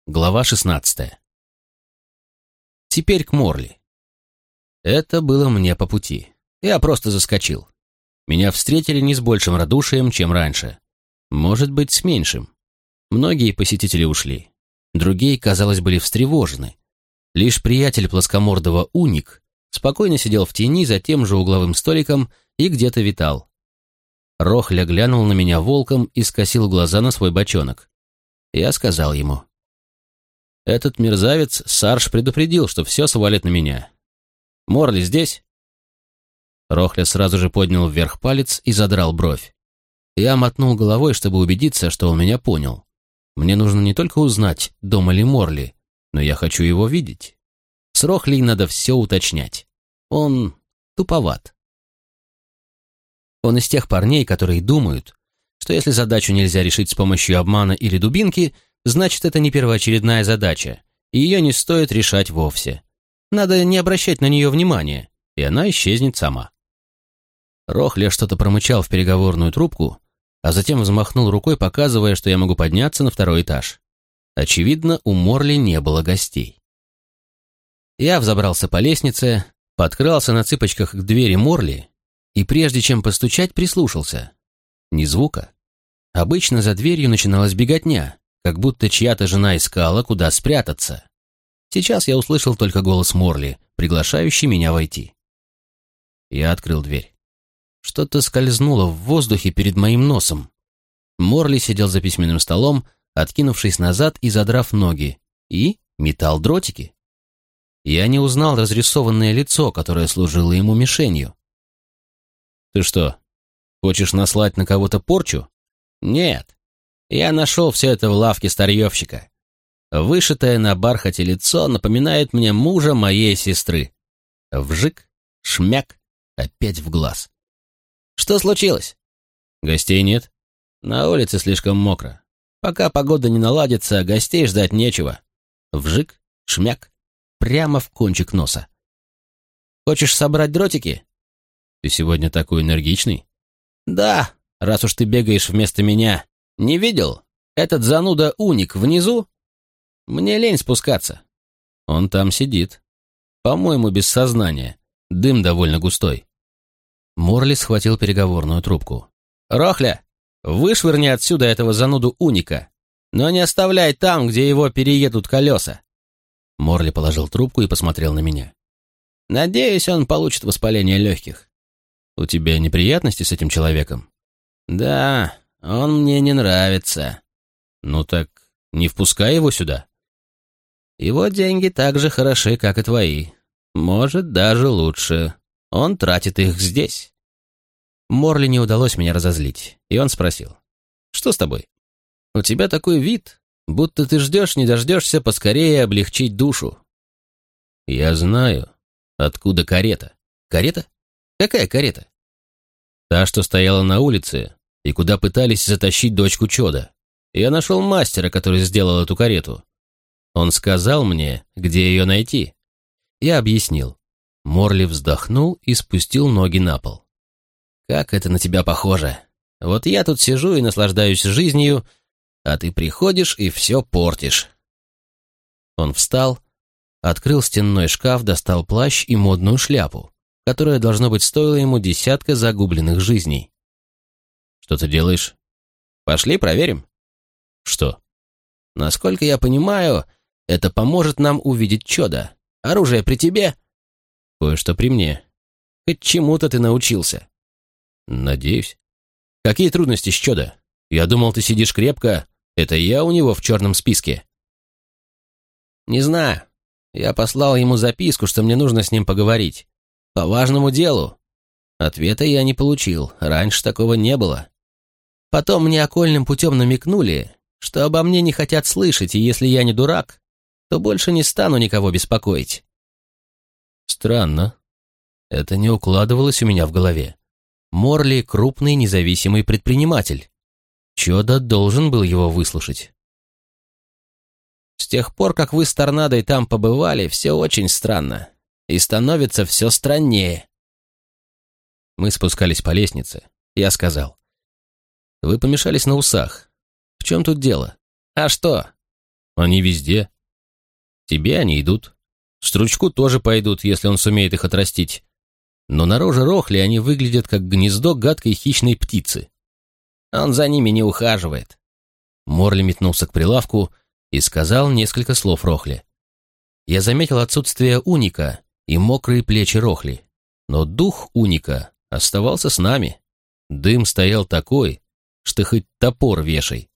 Глава 16. Теперь к Морли. Это было мне по пути. Я просто заскочил. Меня встретили не с большим радушием, чем раньше. Может быть, с меньшим. Многие посетители ушли. Другие, казалось, были встревожены. Лишь приятель плоскомордого Уник спокойно сидел в тени за тем же угловым столиком и где-то витал. Рохля глянул на меня волком и скосил глаза на свой бочонок. Я сказал ему: «Этот мерзавец Сарж предупредил, что все свалит на меня. Морли здесь?» Рохля сразу же поднял вверх палец и задрал бровь. Я мотнул головой, чтобы убедиться, что он меня понял. Мне нужно не только узнать, дома ли Морли, но я хочу его видеть. С Рохлей надо все уточнять. Он туповат. Он из тех парней, которые думают, что если задачу нельзя решить с помощью обмана или дубинки, значит, это не первоочередная задача, и ее не стоит решать вовсе. Надо не обращать на нее внимания, и она исчезнет сама. Рохля что-то промычал в переговорную трубку, а затем взмахнул рукой, показывая, что я могу подняться на второй этаж. Очевидно, у Морли не было гостей. Я взобрался по лестнице, подкрался на цыпочках к двери Морли и, прежде чем постучать, прислушался. Ни звука. Обычно за дверью начиналась беготня, как будто чья-то жена искала, куда спрятаться. Сейчас я услышал только голос Морли, приглашающий меня войти. Я открыл дверь. Что-то скользнуло в воздухе перед моим носом. Морли сидел за письменным столом, откинувшись назад и задрав ноги, и метал дротики. Я не узнал разрисованное лицо, которое служило ему мишенью. «Ты что, хочешь наслать на кого-то порчу?» «Нет. Я нашел все это в лавке старьевщика. Вышитое на бархате лицо напоминает мне мужа моей сестры. Вжик, шмяк, опять в глаз. Что случилось?» «Гостей нет. На улице слишком мокро. Пока погода не наладится, гостей ждать нечего. Вжик, шмяк, прямо в кончик носа. Хочешь собрать дротики?» «Ты сегодня такой энергичный?» «Да, раз уж ты бегаешь вместо меня. Не видел? Этот зануда Уник внизу? Мне лень спускаться». «Он там сидит. По-моему, без сознания. Дым довольно густой». Морли схватил переговорную трубку. «Рохля, вышвырни отсюда этого зануду Уника, но не оставляй там, где его переедут колеса». Морли положил трубку и посмотрел на меня. «Надеюсь, он получит воспаление легких». «У тебя неприятности с этим человеком?» «Да, он мне не нравится». «Ну так не впускай его сюда». «Его деньги так же хороши, как и твои. Может, даже лучше. Он тратит их здесь». Морли не удалось меня разозлить, и он спросил: «Что с тобой? У тебя такой вид, будто ты ждешь, не дождешься поскорее облегчить душу». «Я знаю, откуда карета». «Карета? Какая карета?» «Та, что стояла на улице, и куда пытались затащить дочку Чода. Я нашел мастера, который сделал эту карету. Он сказал мне, где ее найти». Я объяснил. Морли вздохнул и спустил ноги на пол. «Как это на тебя похоже? Вот я тут сижу и наслаждаюсь жизнью, а ты приходишь и все портишь». Он встал, открыл стенной шкаф, достал плащ и модную шляпу, которая, должно быть, стоила ему десятка загубленных жизней. «Что ты делаешь?» «Пошли проверим». «Что?» «Насколько я понимаю, это поможет нам увидеть Чода. Оружие при тебе?» «Кое-что при мне. Хоть чему-то ты научился». «Надеюсь». «Какие трудности с Чода? Я думал, ты сидишь крепко. Это я у него в черном списке». «Не знаю. Я послал ему записку, что мне нужно с ним поговорить. По важному делу. Ответа я не получил. Раньше такого не было. Потом мне окольным путем намекнули, что обо мне не хотят слышать, и если я не дурак, то больше не стану никого беспокоить». «Странно. Это не укладывалось у меня в голове. Морли — крупный независимый предприниматель. Чода должен был его выслушать». «С тех пор, как вы с Торнадой там побывали, все очень странно. И становится все страннее». Мы спускались по лестнице. Я сказал: «Вы помешались на усах. В чем тут дело?» «А что? Они везде. Тебе они идут. Стручку тоже пойдут, если он сумеет их отрастить. Но на роже Рохли они выглядят как гнездо гадкой хищной птицы. Он за ними не ухаживает. Морли метнулся к прилавку и сказал несколько слов Рохли. Я заметил отсутствие уника и мокрые плечи Рохли, но дух уника оставался с нами. Дым стоял такой, что хоть топор вешай.